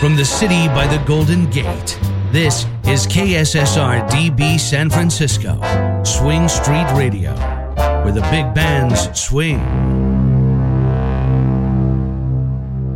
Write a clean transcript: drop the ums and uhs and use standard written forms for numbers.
From the city by the Golden Gate, this is KSSR DB San Francisco, Swing Street Radio, where the big bands swing.